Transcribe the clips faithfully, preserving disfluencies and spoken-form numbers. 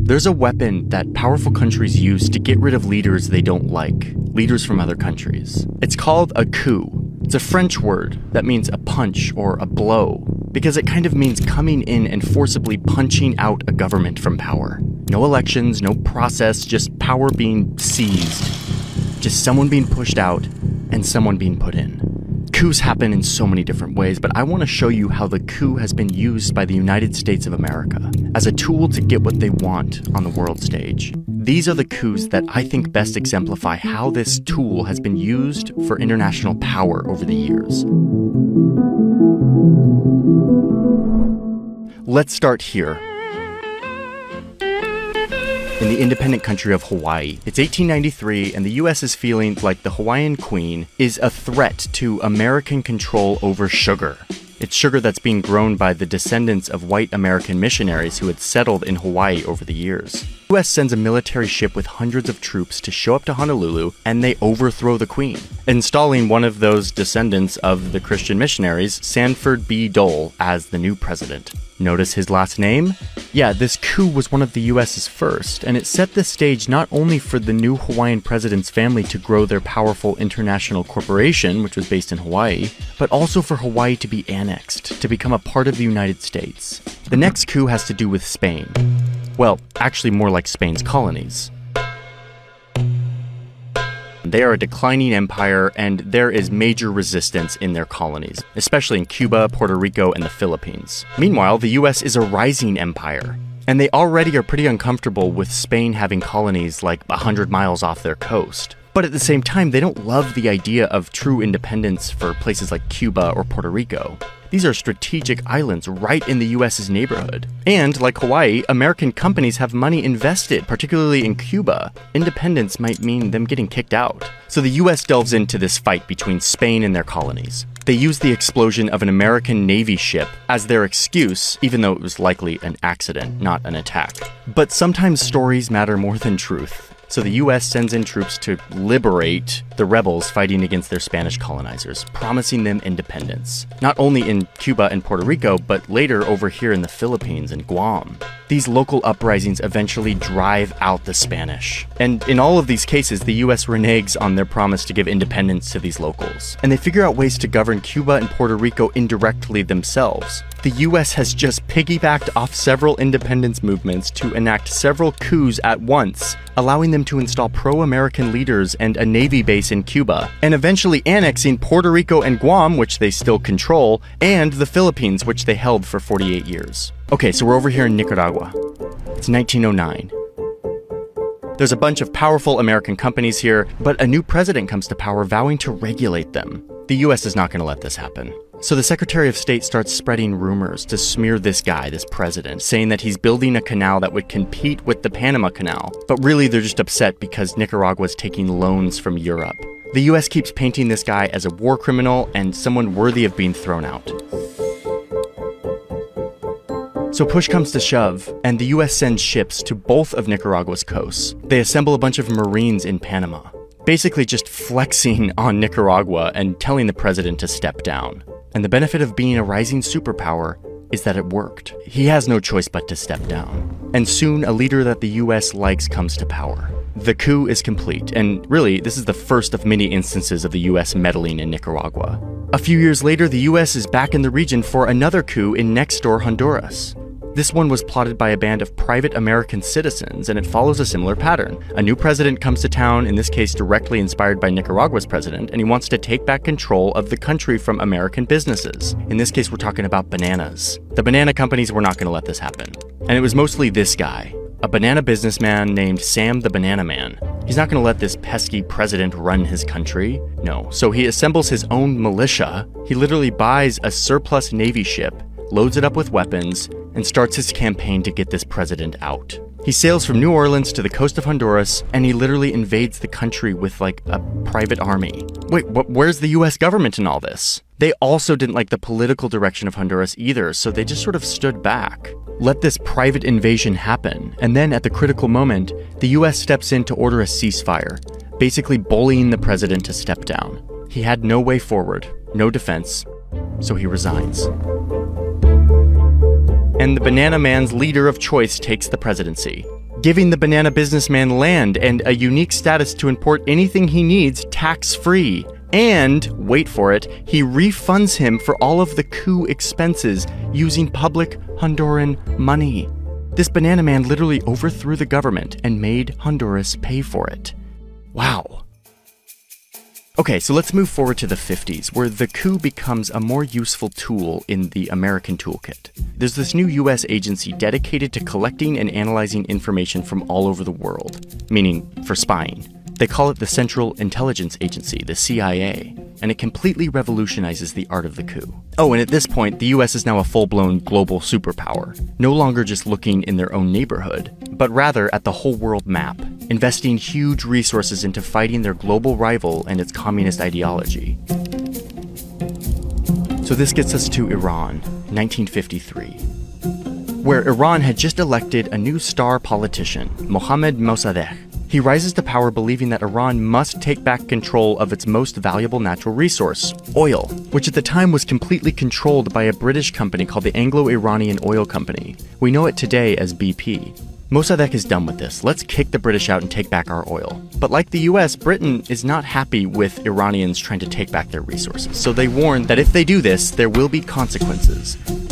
There's a weapon that powerful countries use to get rid of leaders they don't like, leaders from other countries. It's called a coup. It's a French word that means a punch or a blow, because it kind of means coming in and forcibly punching out a government from power. No elections, no process, just power being seized. Just someone being pushed out and someone being put in. Coups happen in so many different ways, but I want to show you how the coup has been used by the United States of America as a tool to get what they want on the world stage. These are the coups that I think best exemplify how this tool has been used for international power over the years. Let's start here. In the independent country of Hawaii. It's eighteen ninety-three, and the U S is feeling like the Hawaiian Queen is a threat to American control over sugar. It's sugar that's being grown by the descendants of white American missionaries who had settled in Hawaii over the years. The U S sends a military ship with hundreds of troops to show up to Honolulu, and they overthrow the Queen, installing one of those descendants of the Christian missionaries, Sanford B. Dole, as the new president. Notice his last name? Yeah, this coup was one of the U S's first, and it set the stage not only for the new Hawaiian president's family to grow their powerful international corporation, which was based in Hawaii, but also for Hawaii to be annexed, to become a part of the United States. The next coup has to do with Spain. Well, actually more like Spain's colonies. They are a declining empire, and there is major resistance in their colonies, especially in Cuba, Puerto Rico, and the Philippines. Meanwhile, the U S is a rising empire, and they already are pretty uncomfortable with Spain having colonies like one hundred miles off their coast. But at the same time, they don't love the idea of true independence for places like Cuba or Puerto Rico. These are strategic islands right in the U S's neighborhood. And, like Hawaii, American companies have money invested, particularly in Cuba. Independence might mean them getting kicked out. So the U S delves into this fight between Spain and their colonies. They use the explosion of an American Navy ship as their excuse, even though it was likely an accident, not an attack. But sometimes stories matter more than truth. So the U S sends in troops to liberate the rebels fighting against their Spanish colonizers, promising them independence. Not only in Cuba and Puerto Rico, but later over here in the Philippines and Guam. These local uprisings eventually drive out the Spanish. And in all of these cases, the U S reneges on their promise to give independence to these locals. And they figure out ways to govern Cuba and Puerto Rico indirectly themselves. The U S has just piggybacked off several independence movements to enact several coups at once, allowing them to install pro-American leaders and a navy base in Cuba, and eventually annexing Puerto Rico and Guam, which they still control, and the Philippines, which they held for forty-eight years. Okay, so we're over here in Nicaragua. It's nineteen oh nine. There's a bunch of powerful American companies here, but a new president comes to power vowing to regulate them. The U S is not going to let this happen. So the Secretary of State starts spreading rumors to smear this guy, this president, saying that he's building a canal that would compete with the Panama Canal. But really, they're just upset because Nicaragua's taking loans from Europe. The U S keeps painting this guy as a war criminal and someone worthy of being thrown out. So push comes to shove, and the U S sends ships to both of Nicaragua's coasts. They assemble a bunch of Marines in Panama, basically just flexing on Nicaragua and telling the president to step down. And the benefit of being a rising superpower is that it worked. He has no choice but to step down. And soon, a leader that the U S likes comes to power. The coup is complete, and really, this is the first of many instances of the U S meddling in Nicaragua. A few years later, the U S is back in the region for another coup in next-door Honduras. This one was plotted by a band of private American citizens, and it follows a similar pattern. A new president comes to town, in this case directly inspired by Nicaragua's president, and he wants to take back control of the country from American businesses. In this case, we're talking about bananas. The banana companies were not going to let this happen. And it was mostly this guy, a banana businessman named Sam the Banana Man. He's not going to let this pesky president run his country. No. So he assembles his own militia. He literally buys a surplus Navy ship, loads it up with weapons, and starts his campaign to get this president out. He sails from New Orleans to the coast of Honduras, and he literally invades the country with, like, a private army. Wait, wh- where's the U S government in all this? They also didn't like the political direction of Honduras either, so they just sort of stood back. Let this private invasion happen, and then at the critical moment, the U S steps in to order a ceasefire, basically bullying the president to step down. He had no way forward, no defense, so he resigns. And the Banana Man's leader of choice takes the presidency. giving the banana businessman land and a unique status to import anything he needs tax-free. And, wait for it, he refunds him for all of the coup expenses using public Honduran money. This banana man literally overthrew the government and made Honduras pay for it. Wow. Okay, so let's move forward to the fifties, where the coup becomes a more useful tool in the American toolkit. There's this new U S agency dedicated to collecting and analyzing information from all over the world, meaning for spying. They call it the Central Intelligence Agency, the C I A, and it completely revolutionizes the art of the coup. Oh, and at this point, the U S is now a full-blown global superpower, no longer just looking in their own neighborhood, but rather at the whole world map, investing huge resources into fighting their global rival and its communist ideology. So this gets us to Iran, nineteen fifty-three, where Iran had just elected a new star politician, Mohammad Mossadegh. He rises to power believing that Iran must take back control of its most valuable natural resource, oil, which at the time was completely controlled by a British company called the Anglo-Iranian Oil Company. We know it today as B P. Mossadegh is done with this. Let's kick the British out and take back our oil. But like the U S, Britain is not happy with Iranians trying to take back their resources. So they warn that if they do this, there will be consequences.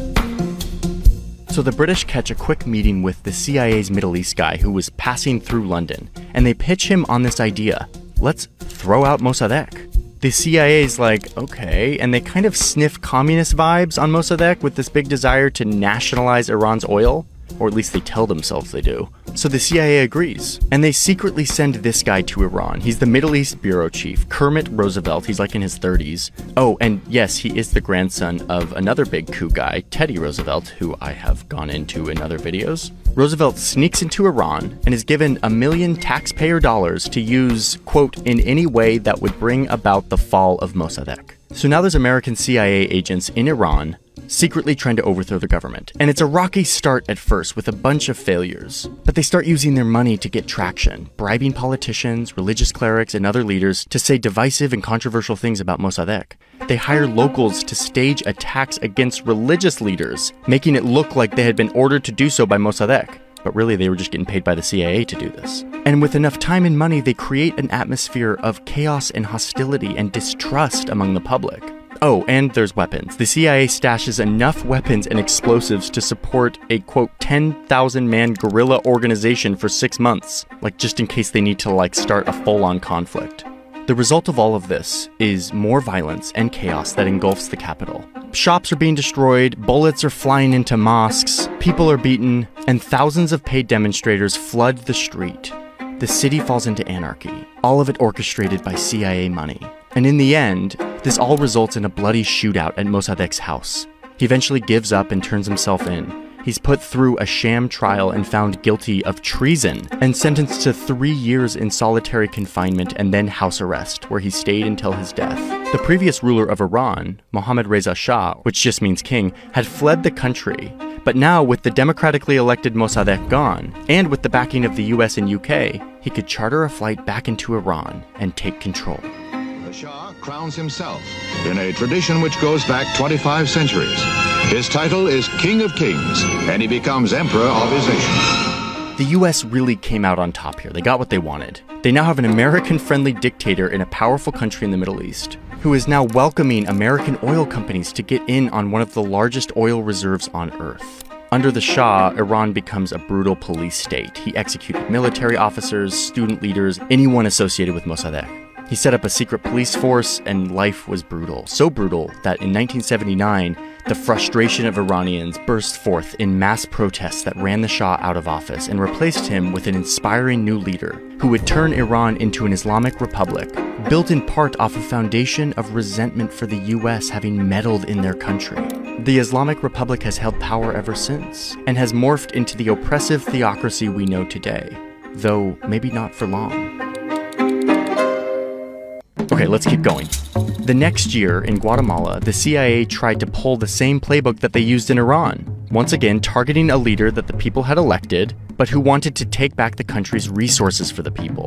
So the British catch a quick meeting with the C I A's Middle East guy who was passing through London, and they pitch him on this idea. Let's throw out Mossadegh. The C I A's like, okay, and they kind of sniff communist vibes on Mossadegh with this big desire to nationalize Iran's oil. Or at least they tell themselves they do. So the C I A agrees, and they secretly send this guy to Iran. He's the Middle East bureau chief, Kermit Roosevelt. He's like in his thirties. Oh, and yes, he is the grandson of another big coup guy, Teddy Roosevelt, who I have gone into in other videos. Roosevelt sneaks into Iran and is given a million taxpayer dollars to use, quote, in any way that would bring about the fall of Mossadegh. So now there's American C I A agents in Iran secretly trying to overthrow the government. And it's a rocky start at first with a bunch of failures. But they start using their money to get traction, bribing politicians, religious clerics, and other leaders to say divisive and controversial things about Mossadegh. They hire locals to stage attacks against religious leaders, making it look like they had been ordered to do so by Mossadegh. But really, they were just getting paid by the C I A to do this. And with enough time and money, they create an atmosphere of chaos and hostility and distrust among the public. Oh, and there's weapons. The C I A stashes enough weapons and explosives to support a, quote, ten thousand man guerrilla organization for six months, like just in case they need to, like, start a full-on conflict. The result of all of this is more violence and chaos that engulfs the capital. Shops are being destroyed, bullets are flying into mosques, people are beaten, and thousands of paid demonstrators flood the street. The city falls into anarchy, all of it orchestrated by C I A money. And in the end, this all results in a bloody shootout at Mossadegh's house. He eventually gives up and turns himself in. He's put through a sham trial and found guilty of treason, and sentenced to three years in solitary confinement and then house arrest, where he stayed until his death. The previous ruler of Iran, Mohammad Reza Shah, which just means king, had fled the country. But now, with the democratically elected Mossadegh gone, and with the backing of the U S and U K, he could charter a flight back into Iran and take control. The Shah crowns himself in a tradition which goes back twenty-five centuries. His title is King of Kings, and he becomes Emperor of his nation. The U S really came out on top here. They got what they wanted. They now have an American-friendly dictator in a powerful country in the Middle East, who is now welcoming American oil companies to get in on one of the largest oil reserves on Earth. Under the Shah, Iran becomes a brutal police state. He executed military officers, student leaders, anyone associated with Mossadegh. He set up a secret police force, and life was brutal. So brutal that in nineteen seventy-nine, the frustration of Iranians burst forth in mass protests that ran the Shah out of office and replaced him with an inspiring new leader who would turn Iran into an Islamic republic, built in part off a foundation of resentment for the U S having meddled in their country. The Islamic Republic has held power ever since, and has morphed into the oppressive theocracy we know today, though maybe not for long. Okay, let's keep going. The next year, in Guatemala, the C I A tried to pull the same playbook that they used in Iran, once again targeting a leader that the people had elected, but who wanted to take back the country's resources for the people.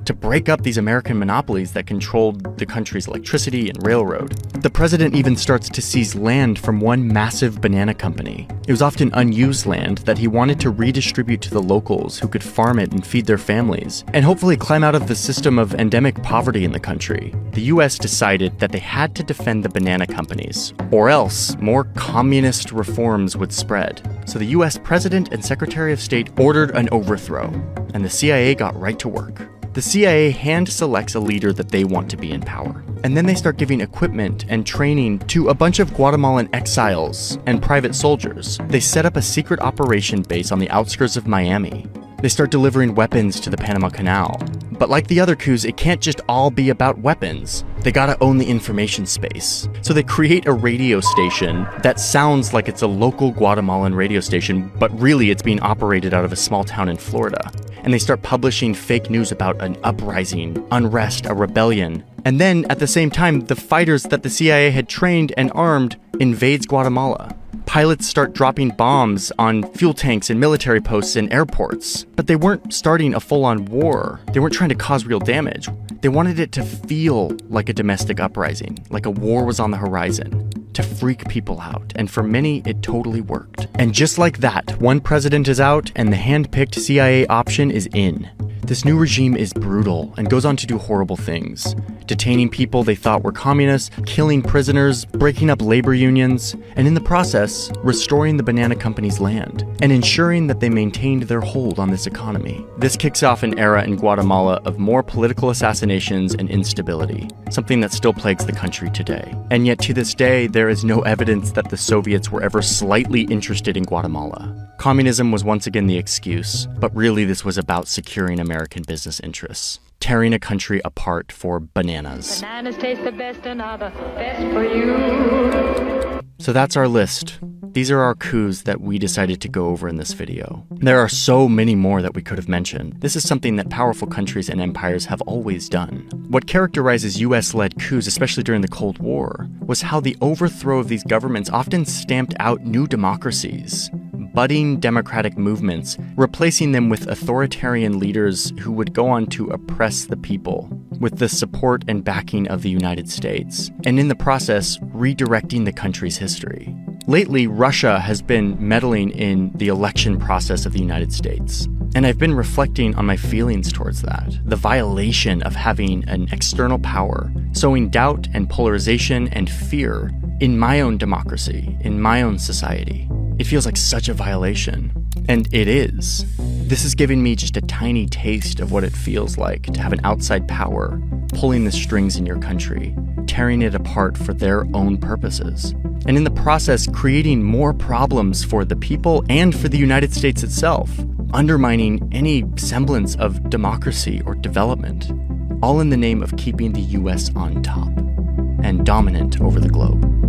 to break up these American monopolies that controlled the country's electricity and railroad. The president even starts to seize land from one massive banana company. It was often unused land that he wanted to redistribute to the locals who could farm it and feed their families, and hopefully climb out of the system of endemic poverty in the country. The U S decided that they had to defend the banana companies, or else more communist reforms would spread. So the U S President and Secretary of State ordered an overthrow, and the C I A got right to work. The C I A hand selects a leader that they want to be in power. And then they start giving equipment and training to a bunch of Guatemalan exiles and private soldiers. They set up a secret operation base on the outskirts of Miami. They start delivering weapons to the Panama Canal. But like the other coups, it can't just all be about weapons. They gotta own the information space. So they create a radio station that sounds like it's a local Guatemalan radio station, but really it's being operated out of a small town in Florida. And they start publishing fake news about an uprising, unrest, a rebellion. And then, at the same time, the fighters that the C I A had trained and armed invades Guatemala. Pilots start dropping bombs on fuel tanks and military posts and airports. But they weren't starting a full-on war. They weren't trying to cause real damage. They wanted it to feel like a domestic uprising, like a war was on the horizon, to freak people out. And for many, it totally worked. And just like that, one president is out and the hand-picked C I A option is in. This new regime is brutal and goes on to do horrible things. Detaining people they thought were communists, killing prisoners, breaking up labor unions, and in the process, restoring the banana company's land, and ensuring that they maintained their hold on this economy. This kicks off an era in Guatemala of more political assassinations and instability, something that still plagues the country today. And yet to this day, there is no evidence that the Soviets were ever slightly interested in Guatemala. Communism was once again the excuse, but really this was about securing American business interests, tearing a country apart for bananas. Bananas taste the best and are the best for you. So that's our list. These are our coups that we decided to go over in this video. There are so many more that we could have mentioned. This is something that powerful countries and empires have always done. What characterizes U S-led coups, especially during the Cold War, was how the overthrow of these governments often stamped out new democracies, budding democratic movements, replacing them with authoritarian leaders who would go on to oppress the people with the support and backing of the United States, and in the process, redirecting the country's history. Lately, Russia has been meddling in the election process of the United States, and I've been reflecting on my feelings towards that, the violation of having an external power, sowing doubt and polarization and fear in my own democracy, in my own society. It feels like such a violation. And it is. This is giving me just a tiny taste of what it feels like to have an outside power pulling the strings in your country, tearing it apart for their own purposes, and in the process creating more problems for the people and for the United States itself, undermining any semblance of democracy or development, all in the name of keeping the U S on top and dominant over the globe.